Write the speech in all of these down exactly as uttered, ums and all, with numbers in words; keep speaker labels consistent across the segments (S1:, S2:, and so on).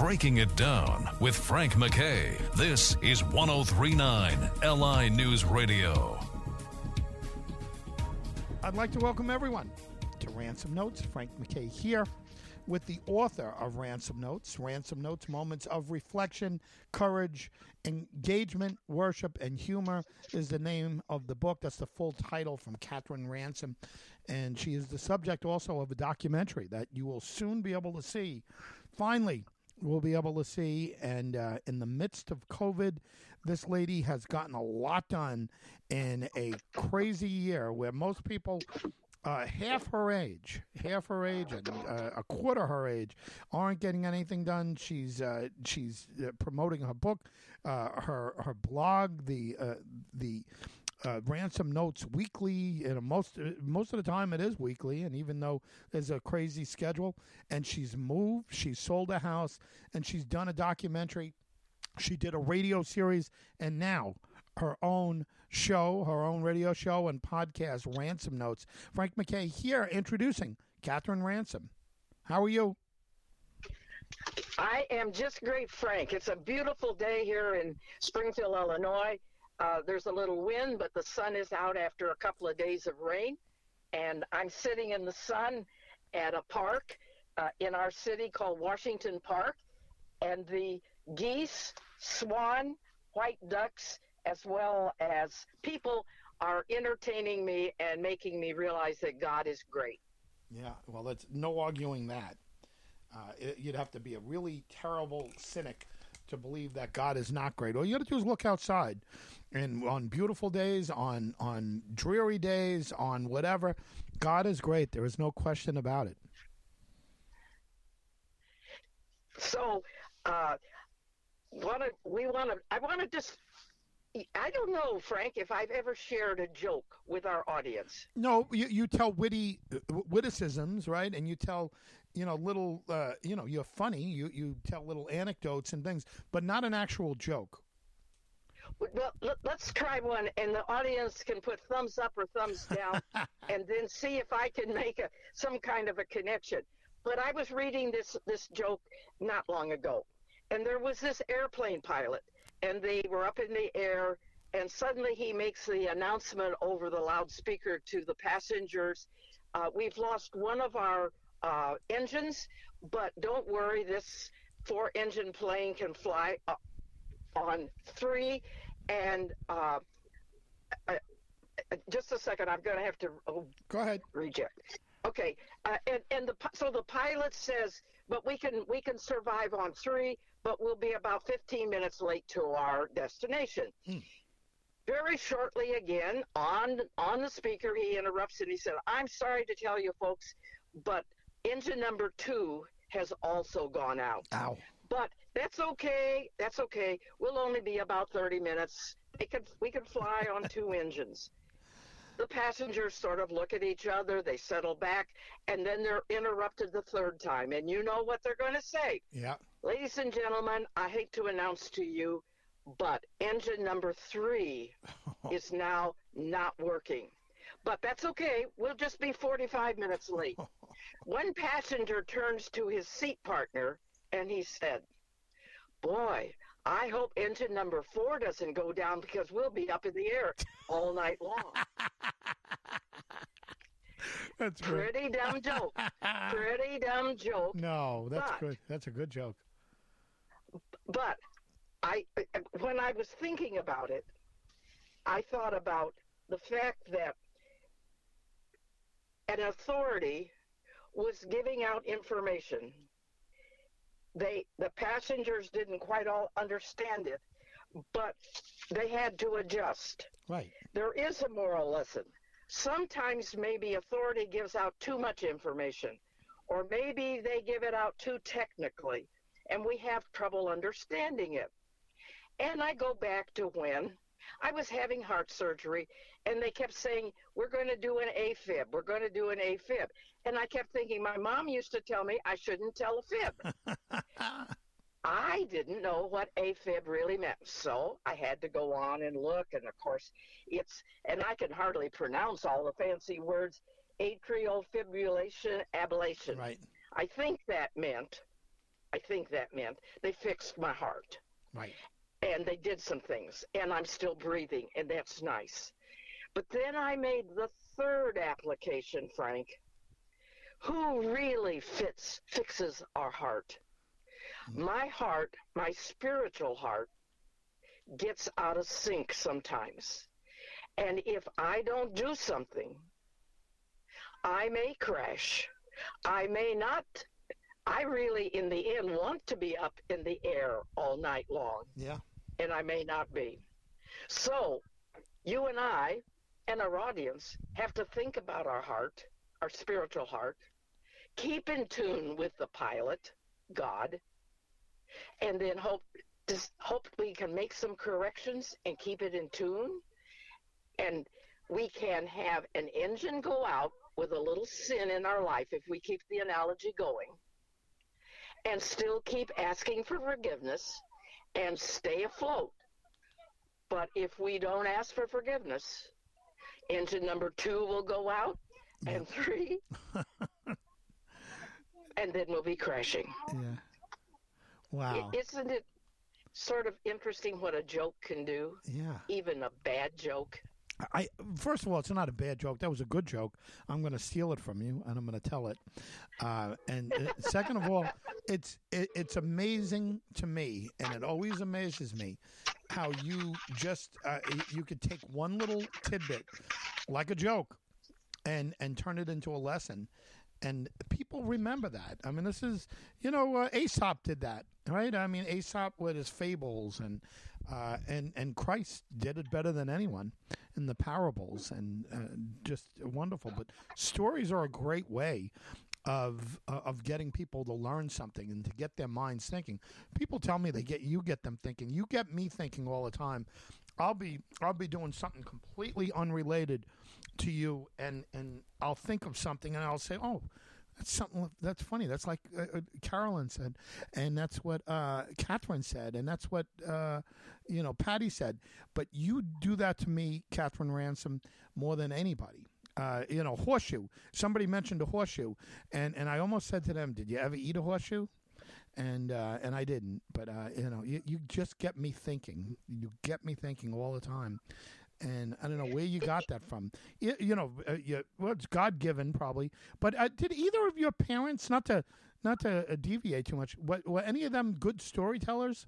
S1: Breaking It Down with Frank McKay. This is one oh three point nine L I News Radio.
S2: I'd like to welcome everyone to Ransom Notes. Frank McKay here with the author of Ransom Notes. Ransom Notes, Moments of Reflection, Courage, Engagement, Worship, and Humor is the name of the book. That's the full title from Katherine Ransom. And she is the subject also of a documentary that you will soon be able to see. Finally, we'll be able to see. And uh, in the midst of COVID, this lady has gotten a lot done in a crazy year where most people Uh, half her age, half her age, and uh, a quarter her age aren't getting anything done. She's uh, she's uh, promoting her book, uh, her her blog, the uh, the uh, Ransom Notes Weekly. You know, most most of the time it is weekly, and even though there's a crazy schedule, and she's moved, she's sold a house, and she's done a documentary. She did a radio series, and now her own show, her own radio show and podcast, Ransom Notes. Frank McKay here introducing Katherine Ransom. How are you?
S3: I am just great, Frank. It's a beautiful day here in Springfield, Illinois. Uh, there's a little wind, but the sun is out after a couple of days of rain. And I'm sitting in the sun at a park uh, in our city called Washington Park. And the geese, swan, white ducks, as well as people are entertaining me and making me realize that God is great.
S2: Yeah, well, that's no arguing that. Uh, it, you'd have to be a really terrible cynic to believe that God is not great. All you got to do is look outside, and on beautiful days, on on dreary days, on whatever, God is great. There is no question about it.
S3: So, uh, wanna we want to? I want to just. I don't know, Frank, if I've ever shared a joke with our audience.
S2: No, you, you tell witty uh, witticisms, right? And you tell, you know, little, uh, you know, you're funny. You you tell little anecdotes and things, but not an actual joke.
S3: Well, let's try one, and the audience can put thumbs up or thumbs down, and then see if I can make a some kind of a connection. But I was reading this this joke not long ago, and there was this airplane pilot. And they were up in the air, and suddenly he makes the announcement over the loudspeaker to the passengers, uh, we've lost one of our uh, engines, but don't worry, this four-engine plane can fly uh, on three. And uh, uh, just a second, I'm going to have to oh,
S2: Go ahead.
S3: reject. Okay, uh, and and the so the pilot says, but we can we can survive on three, but we'll be about fifteen minutes late to our destination. Hmm. Very shortly, again on on the speaker, he interrupts and he said, "I'm sorry to tell you, folks, but engine number two has also gone out.
S2: Ow.
S3: But that's okay. That's okay. We'll only be about thirty minutes. They could we could fly on two engines." The passengers sort of look at each other, they settle back, and then they're interrupted the third time. And you know what they're going to say.
S2: Yeah.
S3: Ladies and gentlemen, I hate to announce to you, but engine number three is now not working. But that's okay. We'll just be forty-five minutes late. One passenger turns to his seat partner, and he said, "Boy, I hope engine number four doesn't go down because we'll be up in the air all night long."
S2: That's great.
S3: Pretty dumb joke. Pretty dumb joke.
S2: No, that's
S3: but,
S2: good. That's a good joke.
S3: But I, when I was thinking about it, I thought about the fact that an authority was giving out information. They, the passengers didn't quite all understand it, but they had to adjust.
S2: Right.
S3: There is a moral lesson. Sometimes maybe authority gives out too much information, or maybe they give it out too technically, and we have trouble understanding it. And I go back to when I was having heart surgery, and they kept saying, we're going to do an AFib, we're going to do an AFib. And I kept thinking, my mom used to tell me I shouldn't tell a fib. I didn't know what AFib really meant, so I had to go on and look, and of course it's, and I can hardly pronounce all the fancy words, atrial fibrillation ablation.
S2: Right.
S3: I think that meant I think that meant they fixed my heart.
S2: Right.
S3: And they did some things, and I'm still breathing, and that's nice. But then I made the third application, Frank. Who really fits fixes our heart? Mm-hmm. My heart, my spiritual heart, gets out of sync sometimes. And if I don't do something, I may crash. I may not. I really, in the end, want to be up in the air all night long.
S2: Yeah.
S3: And I may not be. So you and I and our audience have to think about our heart, our spiritual heart, keep in tune with the pilot, God, and then hope, just hope we can make some corrections and keep it in tune. And we can have an engine go out with a little sin in our life, if we keep the analogy going, and still keep asking for forgiveness and stay afloat. But if we don't ask for forgiveness, engine number two will go out, and three, and then we'll be crashing.
S2: Yeah. Wow.
S3: Isn't it sort of interesting what a joke can do?
S2: Yeah.
S3: Even a bad joke.
S2: I first of all, it's not a bad joke. That was a good joke. I'm going to steal it from you, and I'm going to tell it. Uh, and uh, second of all, it's it, it's amazing to me, and it always amazes me how you just uh, you could take one little tidbit, like a joke, and and turn it into a lesson. And people remember that. I mean, this is, you know, uh, Aesop did that, right? I mean, Aesop with his fables, and uh, and and Christ did it better than anyone in the parables, and uh, just wonderful. But stories are a great way of uh, of getting people to learn something and to get their minds thinking. People tell me they get you get them thinking. You get me thinking all the time. I'll be I'll be doing something completely unrelated to you, and, and I'll think of something, and I'll say, oh, that's something that's funny. That's like uh, Carolyn said, and that's what uh, Catherine said, and that's what uh, you know Patty said. But you do that to me, Catherine Ransom, more than anybody. Uh, you know, horseshoe. Somebody mentioned a horseshoe, and, and I almost said to them, "Did you ever eat a horseshoe?" And uh, and I didn't. But uh, you know, you, you just get me thinking. You get me thinking all the time. And I don't know where you got that from. You, you know, uh, you, well, it's God given probably. But uh, did either of your parents, not to not to uh, deviate too much, what, were any of them good storytellers?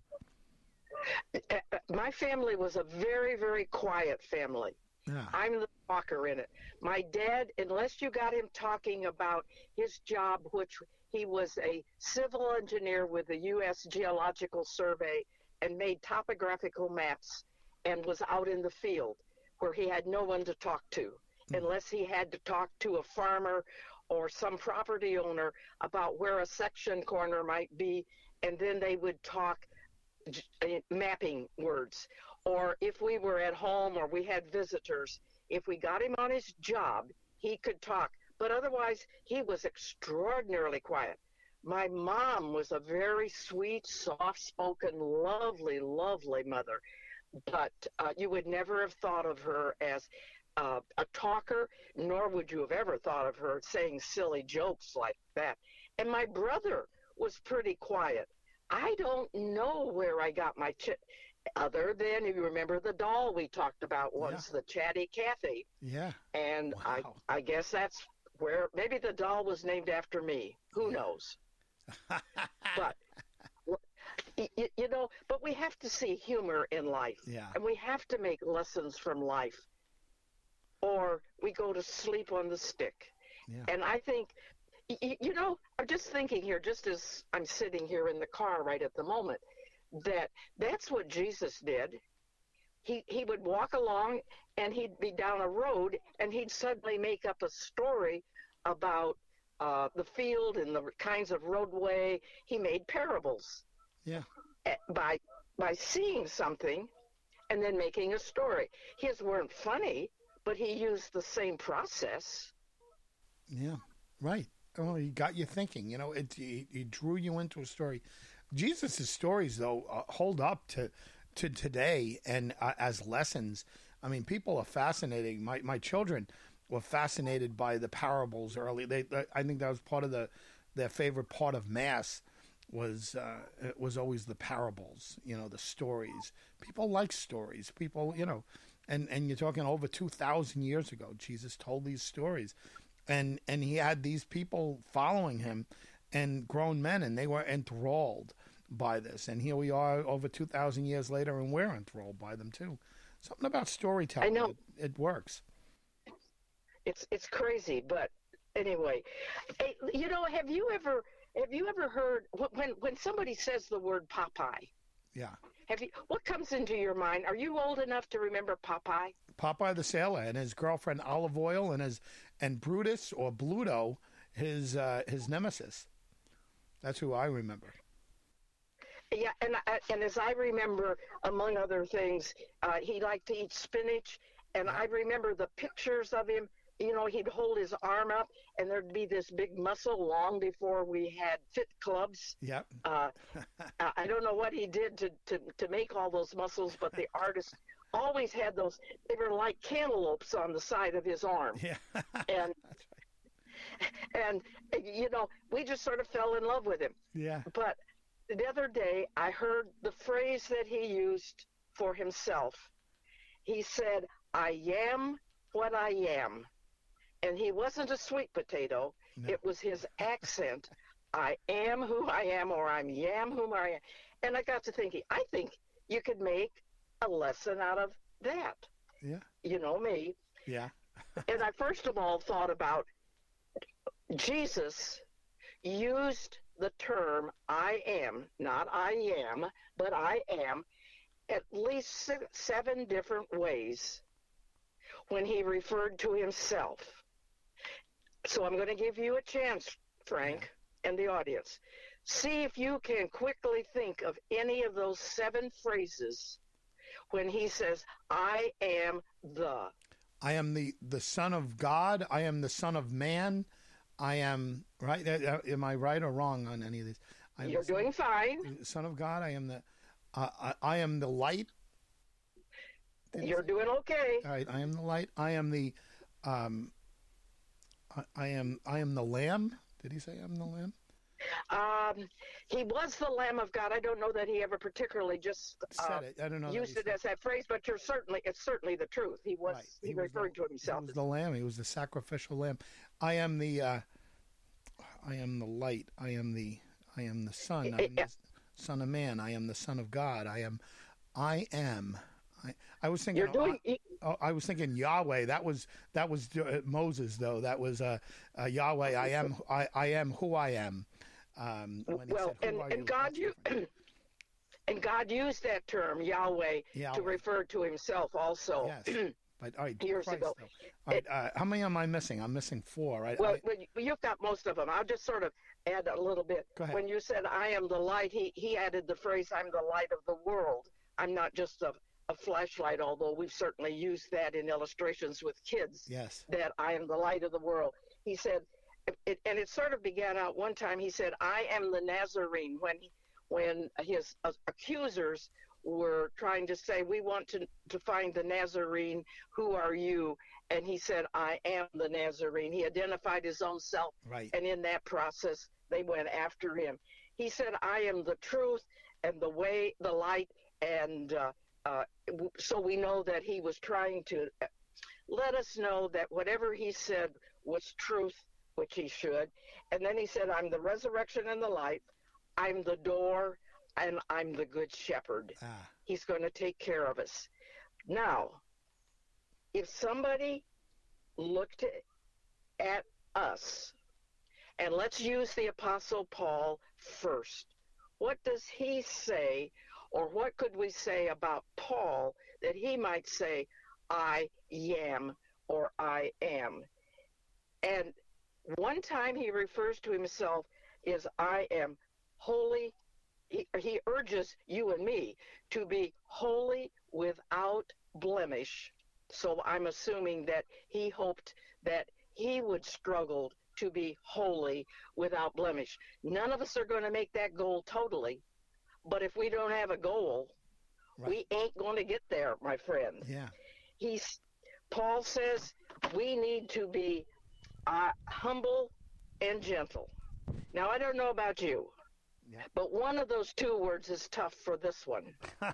S3: My family was a very, very quiet family.
S2: Yeah.
S3: I'm the talker in it. My dad, unless you got him talking about his job, which he was a civil engineer with the U S Geological Survey and made topographical maps, and was out in the field where he had no one to talk to, mm. unless he had to talk to a farmer or some property owner about where a section corner might be, and then they would talk uh, mapping words. Or if we were at home or we had visitors, if we got him on his job, he could talk. But otherwise, he was extraordinarily quiet. My mom was a very sweet, soft-spoken, lovely, lovely mother. But uh, you would never have thought of her as uh, a talker, nor would you have ever thought of her saying silly jokes like that. And my brother was pretty quiet. I don't know where I got my ch- other than, you remember the doll we talked about once, yeah. the Chatty Cathy.
S2: Yeah.
S3: And
S2: wow.
S3: I, I guess that's where, maybe the doll was named after me. Who
S2: yeah.
S3: knows? But You, you know, but we have to see humor in life.
S2: Yeah.
S3: And we have to make lessons from life, or we go to sleep on the stick.
S2: Yeah.
S3: And I think, you, you know, I'm just thinking here, just as I'm sitting here in the car right at the moment, that that's what Jesus did. He, he would walk along, and he'd be down a road, and he'd suddenly make up a story about uh, the field and the kinds of roadway. He made parables.
S2: Yeah.
S3: By by seeing something and then making a story. His weren't funny, but he used the same process.
S2: Yeah, right. Oh, he got you thinking. You know, it he, he drew you into a story. Jesus' stories, though, uh, hold up to to today and uh, as lessons. I mean, people are fascinating. My my children were fascinated by the parables early. They, they I think that was part of the their favorite part of Mass, was uh, it was always the parables, you know, the stories. People like stories. People, you know, and, and you're talking over two thousand years ago. Jesus told these stories, and and he had these people following him, and grown men, and they were enthralled by this. And here we are over two thousand years later, and we're enthralled by them too. Something about storytelling.
S3: I know.
S2: It, it works.
S3: It's it's crazy, but anyway, hey, you know, have you ever have you ever heard when when somebody says the word Popeye?
S2: Yeah.
S3: Have you? What comes into your mind? Are you old enough to remember Popeye?
S2: Popeye the Sailor and his girlfriend Olive Oyl and his and Brutus or Bluto, his uh, his nemesis. That's who I remember.
S3: Yeah, and and as I remember, among other things, uh, he liked to eat spinach, and I remember the pictures of him. You know, he'd hold his arm up, and there'd be this big muscle long before we had fit clubs.
S2: Yep.
S3: Uh, I don't know what he did to, to, to make all those muscles, but the artist always had those. They were like cantaloupes on the side of his arm.
S2: Yeah.
S3: and and you know, we just sort of fell in love with him.
S2: Yeah.
S3: But the other day, I heard the phrase that he used for himself. He said, "I am what I am." And he wasn't a sweet potato. No. It was his accent. I am who I am, or I am whom I am. And I got to thinking, I think you could make a lesson out of that.
S2: Yeah.
S3: You know me.
S2: Yeah.
S3: And I first of all thought about Jesus used the term I am, not I am, but I am, at least seven different ways when he referred to himself. So I'm going to give you a chance, Frank, yeah. and the audience. See if you can quickly think of any of those seven phrases when he says, I am the.
S2: I am the, the Son of God. I am the Son of Man. I am, right? Am I right or wrong on any of these? I
S3: You're doing
S2: son,
S3: fine.
S2: Son of God. I am the, uh, I, I am the light.
S3: Did You're doing okay.
S2: All right. I am the light. I am the, um, I, I am, I am the Lamb. Did he say I'm the Lamb?
S3: Um, he was the Lamb of God. I don't know that he ever particularly just uh,
S2: said it. I don't know.
S3: Used it as that phrase, but you're certainly it's certainly the truth. He was
S2: right.
S3: he,
S2: he
S3: referred
S2: was the,
S3: to himself.
S2: He was the Lamb. He was the sacrificial Lamb. I am the, uh, I am the light. I am the, I am the Son. I am
S3: yeah.
S2: the Son of Man. I am the Son of God. I am, I am. I, I was thinking.
S3: You're doing.
S2: I, oh, I was thinking Yahweh. That was that was uh, Moses though. That was uh, uh, Yahweh. I am. I, I am who I am. Um, when he
S3: well,
S2: said,
S3: and,
S2: and
S3: you? God you, and God used that term Yahweh, Yahweh. to refer to Himself also.
S2: Yes. But all right,
S3: years
S2: Christ,
S3: ago.
S2: All right, uh, how many am I missing? I'm missing four, right?
S3: Well,
S2: I,
S3: well, you've got most of them. I'll just sort of add a little bit.
S2: Go ahead.
S3: When you said I am the light, he he added the phrase I'm the light of the world. I'm not just a a flashlight, although we've certainly used that in illustrations with kids.
S2: Yes.
S3: That I am the light of the world. He said, it, and it sort of began out one time. He said, I am the Nazarene. When when his uh, accusers were trying to say, we want to, to find the Nazarene, who are you? And he said, I am the Nazarene. He identified his own self.
S2: Right.
S3: And in that process, they went after him. He said, I am the truth and the way, the light, and uh, uh, so we know that he was trying to let us know that whatever he said was truth, which he should. And then he said, I'm the resurrection and the life. I'm the door, and I'm the good shepherd.
S2: Ah.
S3: He's going to take care of us. Now, if somebody looked at us, and let's use the Apostle Paul first, what does he say, or what could we say about Paul that he might say, I am, or I am? And one time he refers to himself as I am holy. He, he urges you and me to be holy without blemish. So I'm assuming that he hoped that he would struggle to be holy without blemish. None of us are going to make that goal totally, but if we don't have a goal, right, we ain't going to get there, my friend.
S2: Yeah.
S3: He's Paul says we need to be uh, humble and gentle. Now, I don't know about you,
S2: Yeah.
S3: But one of those two words is tough for this one.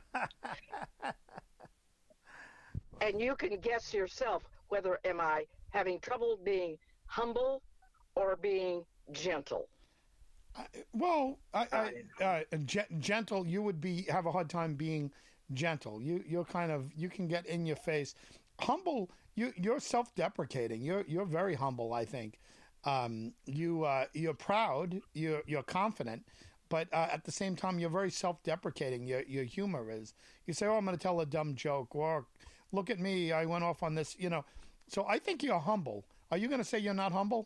S3: And you can guess yourself whether am I having trouble being humble or being gentle.
S2: Uh, well, I, I, uh, ge- gentle, you would be have a hard time being gentle. You you're kind of you can get in your face. Humble, you you're self-deprecating. You're you're very humble, I think. Um, you uh, you're proud. You're you're confident. But uh, at the same time, you're very self-deprecating. Your your humor is. You say, "Oh, I'm going to tell a dumb joke," or "Look at me, I went off on this." You know. So I think you're humble. Are you going to say you're not humble?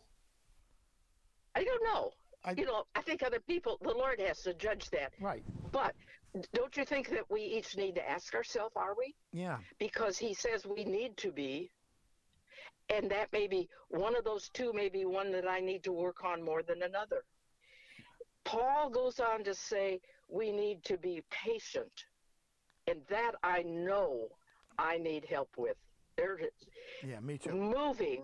S3: I don't know.
S2: I,
S3: you know, I think other people, the Lord has to judge that.
S2: Right.
S3: But don't you think that we each need to ask ourselves, are we?
S2: Yeah.
S3: Because he says we need to be. And that may be one of those two, may be one that I need to work on more than another. Paul goes on to say we need to be patient. And that I know I need help with. There it is.
S2: Yeah, me too.
S3: Moving,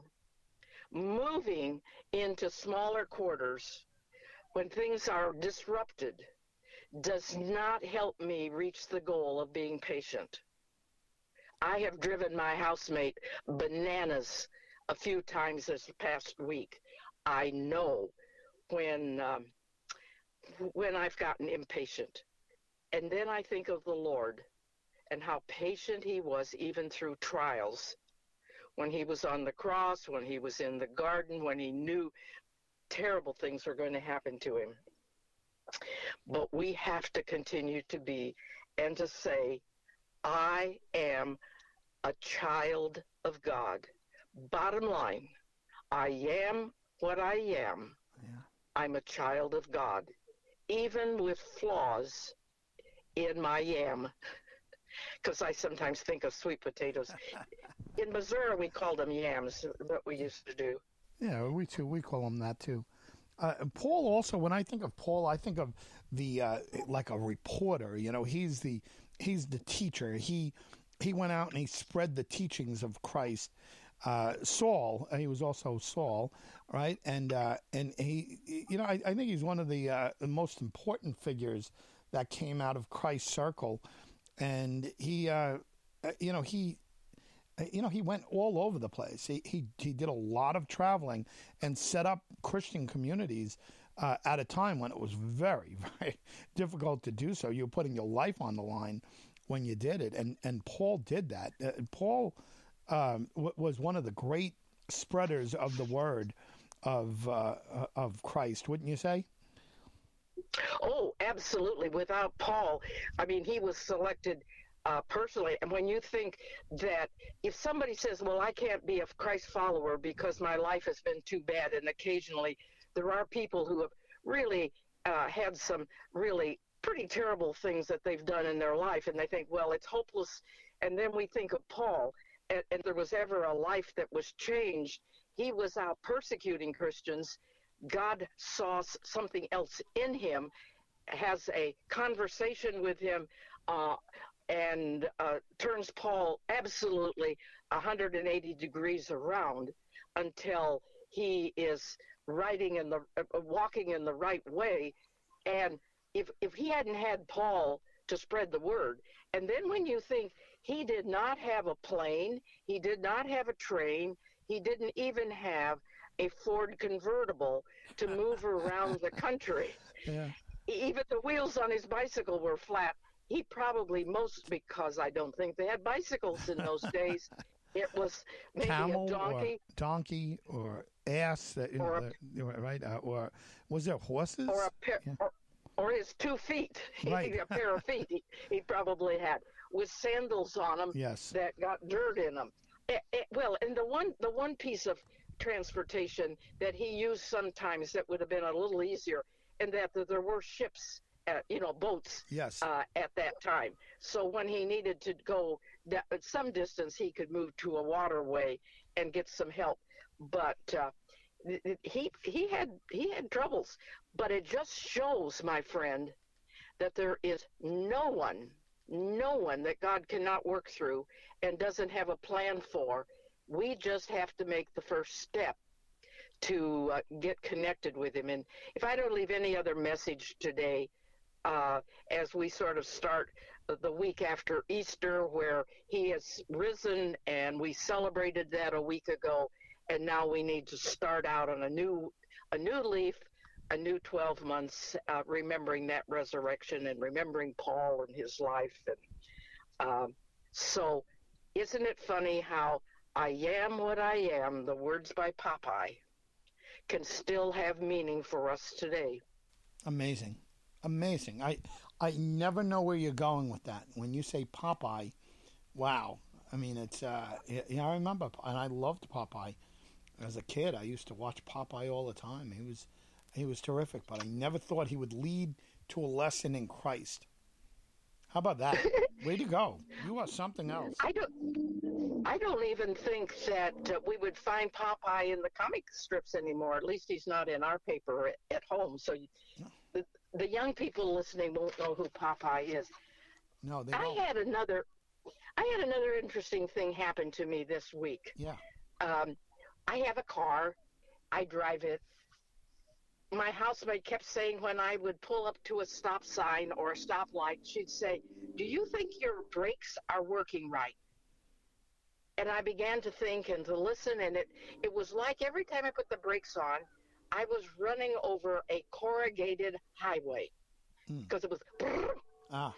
S3: moving into smaller quarters when things are disrupted does not help me reach the goal of being patient. I have driven my housemate bananas a few times this past week. I know when um, when I've gotten impatient. And then I think of the Lord and how patient he was even through trials. When he was on the cross, when he was in the garden, when he knew terrible things were going to happen to him. But we have to continue to be and to say, I am a child of God. Bottom line, I am what I am.
S2: Yeah.
S3: I'm a child of God, even with flaws in my yam. Because I sometimes think of sweet potatoes. In Missouri, we called them yams, what we used to do.
S2: Yeah, we too. We call them that too. Uh, Paul also, when I think of Paul, I think of the uh, like a reporter. You know, he's the he's the teacher. He he went out and he spread the teachings of Christ. Uh, Saul, he was also Saul, right? And uh, and he, you know, I, I think he's one of the, uh, the most important figures that came out of Christ's circle. And he, uh, you know, he, you know, he went all over the place. He he he did a lot of traveling and set up Christian communities uh, at a time when it was very, very difficult to do so. You were putting your life on the line when you did it, and and Paul did that. Uh, Paul um, w- was one of the great spreaders of the word of uh, of Christ, wouldn't you say?
S3: Oh, absolutely. Without Paul, I mean, he was selected uh, personally. And when you think that if somebody says, well, I can't be a Christ follower because my life has been too bad, and occasionally there are people who have really uh, had some really pretty terrible things that they've done in their life, and they think, well, it's hopeless. And then we think of Paul, and, and there was ever a life that was changed. He was out persecuting Christians. God saw something else in him, has a conversation with him, uh, and uh, turns Paul absolutely one hundred eighty degrees around until he is writing in the uh, walking in the right way. And if if he hadn't had Paul to spread the word, and then when you think he did not have a plane, he did not have a train, he didn't even have a Ford convertible to move around the country.
S2: Yeah.
S3: Even the wheels on his bicycle were flat. He probably, most because I don't think they had bicycles in those days. It was maybe
S2: Camel
S3: a donkey.
S2: or donkey or ass, uh, you know,
S3: Or a-
S2: uh, right? Uh, or was there horses?
S3: Or a pair,
S2: Yeah.
S3: or, or his two feet,
S2: Right.
S3: a pair of feet he, he probably had, with sandals on them
S2: Yes.
S3: that got dirt in them. Eh, eh, well, and the one the one piece of transportation that he used sometimes that would have been a little easier, and that, that there were ships, at, you know, boats
S2: Yes.
S3: uh, at that time. So when he needed to go that, some distance, he could move to a waterway and get some help. But uh, he he had he had troubles. But it just shows, my friend, that there is no one, no one that God cannot work through and doesn't have a plan for. We just have to make the first step to uh, get connected with him. And if I don't leave any other message today, uh, as we sort of start the week after Easter, where he has risen, and we celebrated that a week ago, and now we need to start out on a new a new leaf, a new twelve months, uh, remembering that resurrection and remembering Paul and his life. And um, so isn't it funny how I am what I am, the words by Popeye, can still have meaning for us today?
S2: Amazing. Amazing. I I never know where you're going with that. When you say Popeye, wow. I mean, it's, uh, yeah, I remember, and I loved Popeye. As a kid, I used to watch Popeye all the time. He was, he was terrific, but I never thought he would lead to a lesson in Christ. How about that? Way to go. You are something else.
S3: I don't, I don't even think that uh, we would find Popeye in the comic strips anymore. At least he's not in our paper at, at home. So you, the, the young people listening won't know who Popeye is.
S2: No, they
S3: I
S2: don't.
S3: had another, I had another interesting thing happen to me this week.
S2: Yeah.
S3: Um, I have a car. I drive it. My housemate kept saying when I would pull up to a stop sign or a stoplight, she'd say, "Do you think your brakes are working right?" And I began to think and to listen, and it, it was like every time I put the brakes on, I was running over a corrugated highway because mm. it was.
S2: Ah.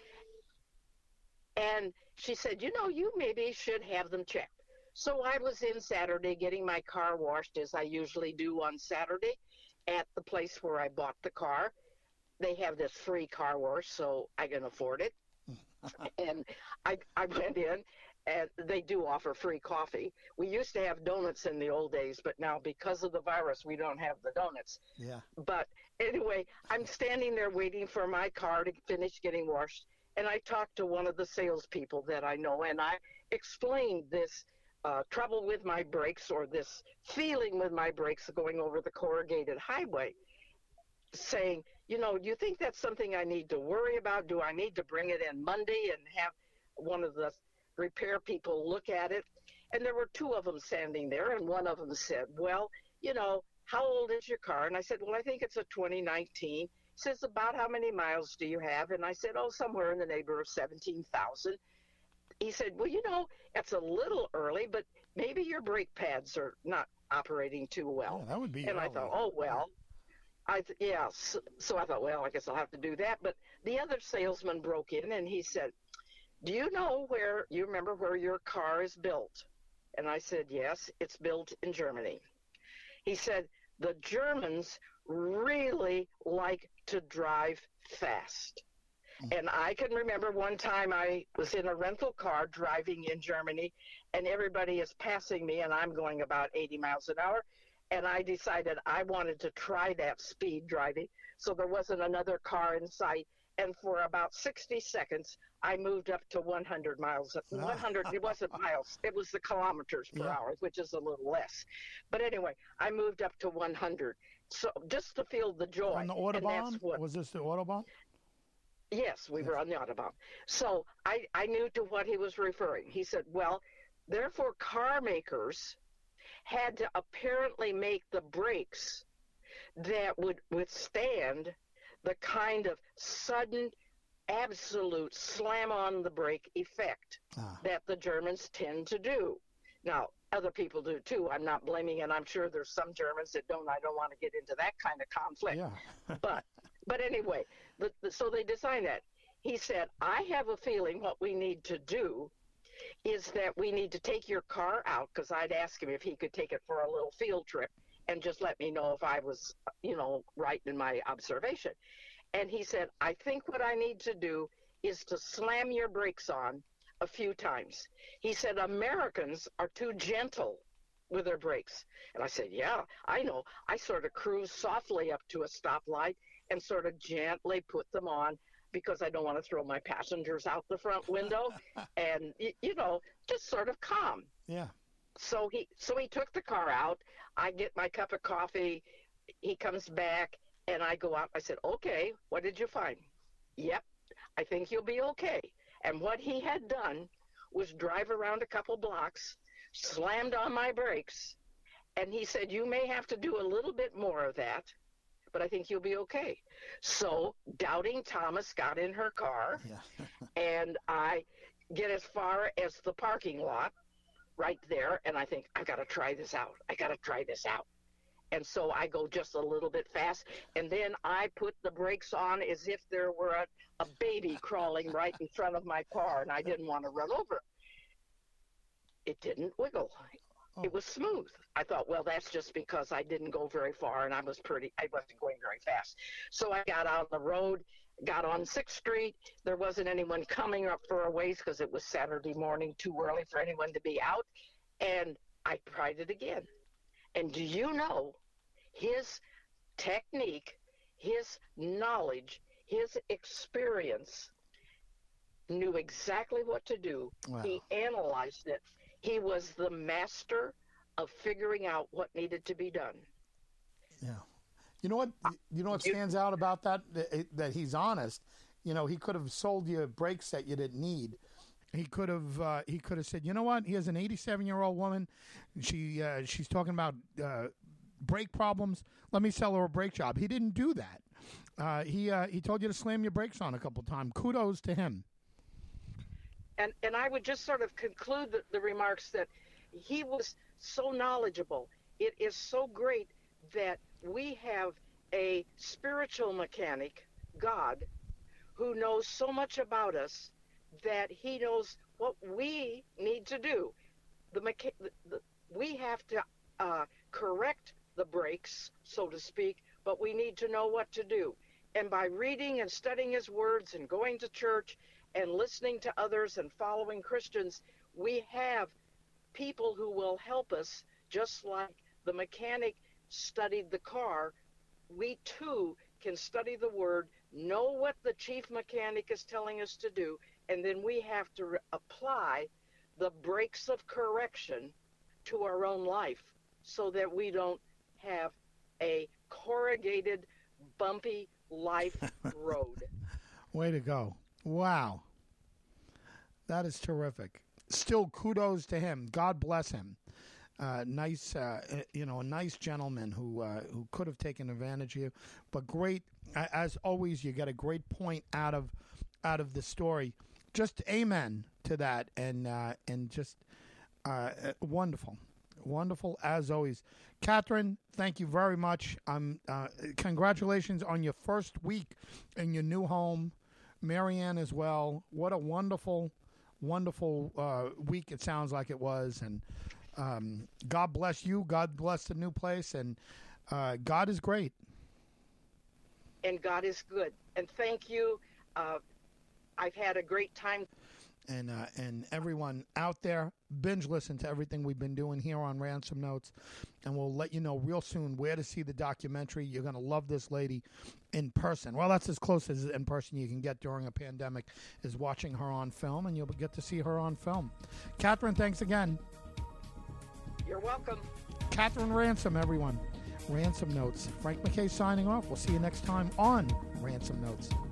S3: And she said, "You know, you maybe should have them checked." So I was in Saturday getting my car washed, as I usually do on Saturday, at the place where I bought the car. They have this free car wash, so I can afford it. And I, I went in, and they do offer free coffee. We used to have donuts in the old days, but now because of the virus, we don't have the donuts.
S2: Yeah.
S3: But anyway, I'm standing there waiting for my car to finish getting washed, and I talked to one of the salespeople that I know, and I explained this Uh, trouble with my brakes, or this feeling with my brakes going over the corrugated highway, saying, you know, do you think that's something I need to worry about? Do I need to bring it in Monday and have one of the repair people look at it? And there were two of them standing there, and one of them said, well, you know, how old is your car? And I said, well, I think it's a twenty nineteen. He says, about how many miles do you have? And I said, oh, somewhere in the neighborhood of seventeen thousand. He said, well, you know, it's a little early, but maybe your brake pads are not operating too well.
S2: Yeah, that would be
S3: And
S2: early.
S3: I thought, oh, well. I th- yeah, so, so I thought, well, I guess I'll have to do that. But the other salesman broke in, and he said, do you know where, you remember where your car is built? And I said, yes, it's built in Germany. He said, the Germans really like to drive fast. And I can remember one time I was in a rental car driving in Germany, and everybody is passing me, and I'm going about eighty miles an hour. And I decided I wanted to try that speed driving, so there wasn't another car in sight. And for about sixty seconds, I moved up to one hundred miles. one hundred, it wasn't miles, it was the kilometers per
S2: Yeah.
S3: hour, which is a little less. But anyway, I moved up to one hundred, so just to feel the joy.
S2: On the
S3: And
S2: Autobahn?
S3: that's what,
S2: Was this the Autobahn?
S3: Yes, we
S2: Yes.
S3: were on the Autobahn. So I, I knew to what he was referring. He said, well, therefore car makers had to apparently make the brakes that would withstand the kind of sudden, absolute slam on the brake effect
S2: Ah.
S3: that the Germans tend to do. Now, other people do too. I'm not blaming, and I'm sure there's some Germans that don't. I don't want to get into that kind of conflict.
S2: Yeah.
S3: But but anyway, the, the, so they designed that. He said, I have a feeling what we need to do is that we need to take your car out, because I'd ask him if he could take it for a little field trip and just let me know if I was, you know, right in my observation. And he said, I think what I need to do is to slam your brakes on a few times. He said, Americans are too gentle with their brakes. And I said, yeah, I know. I sort of cruise softly up to a stoplight and sort of gently put them on, because I don't want to throw my passengers out the front window, and, you know, just sort of calm.
S2: Yeah.
S3: So he so he took the car out. I get my cup of coffee. He comes back, and I go out. I said, okay, what did you find? Yep, I think you'll be okay. And what he had done was drive around a couple blocks, slammed on my brakes, and he said, you may have to do a little bit more of that, but I think you'll be okay. So Doubting Thomas got in her car,
S2: Yeah.
S3: and I get as far as the parking lot right there, and I think, I got to try this out. I got to try this out. And so I go just a little bit fast, and then I put the brakes on as if there were a, a baby crawling right in front of my car, and I didn't want to run over. It didn't wiggle.
S2: Oh.
S3: It was smooth. I thought, well, that's just because I didn't go very far, and I was pretty, I wasn't going very fast. So I got out on the road, got on sixth Street. There wasn't anyone coming up for a ways because it was Saturday morning, too early for anyone to be out. And I tried it again. And do you know, his technique, his knowledge, his experience, knew exactly what to do.
S2: Wow.
S3: He analyzed it. He was the master of figuring out what needed to be done.
S2: Yeah. You know what? You know what stands out about that? That, that he's honest. You know, he could have sold you brakes that you didn't need. He could have. Uh, he could have said, you know what? Here's an eighty-seven-year-old woman. She uh, she's talking about uh, brake problems. Let me sell her a brake job. He didn't do that. Uh, he uh, he told you to slam your brakes on a couple times. Kudos to him.
S3: And and I would just sort of conclude the, the remarks that he was so knowledgeable. It is so great that we have a spiritual mechanic, God, who knows so much about us that he knows what we need to do. The, mecha- the, the we have to uh, correct the brakes, so to speak, but we need to know what to do. And by reading and studying his words and going to church and listening to others and following Christians, we have people who will help us, just like the mechanic studied the car. We too can study the word, know what the chief mechanic is telling us to do, and then we have to re- apply the brakes of correction to our own life so that we don't have a corrugated, bumpy life road.
S2: Way to go. Wow. That is terrific. Still, kudos to him. God bless him. Uh, nice, uh, you know, a nice gentleman who uh, who could have taken advantage of you. But great, as always, you get a great point out of out of the story. Just amen to that, and uh, and just uh, wonderful, wonderful as always. Catherine, thank you very much. Um, uh, congratulations on your first week in your new home. Marianne as well. What a wonderful, wonderful uh, week it sounds like it was, and um, God bless you. God bless the new place, and uh, God is great.
S3: And God is good. And thank you. Uh, I've had a great time.
S2: And uh, and everyone out there, binge listen to everything we've been doing here on Ransom Notes, and we'll let you know real soon where to see the documentary. You're going to love this lady in person. Well, that's as close as in person you can get during a pandemic, is watching her on film, and you'll get to see her on film. Catherine, thanks again.
S3: You're welcome.
S2: Catherine Ransom, everyone. Ransom Notes. Frank McKay signing off. We'll see you next time on Ransom Notes.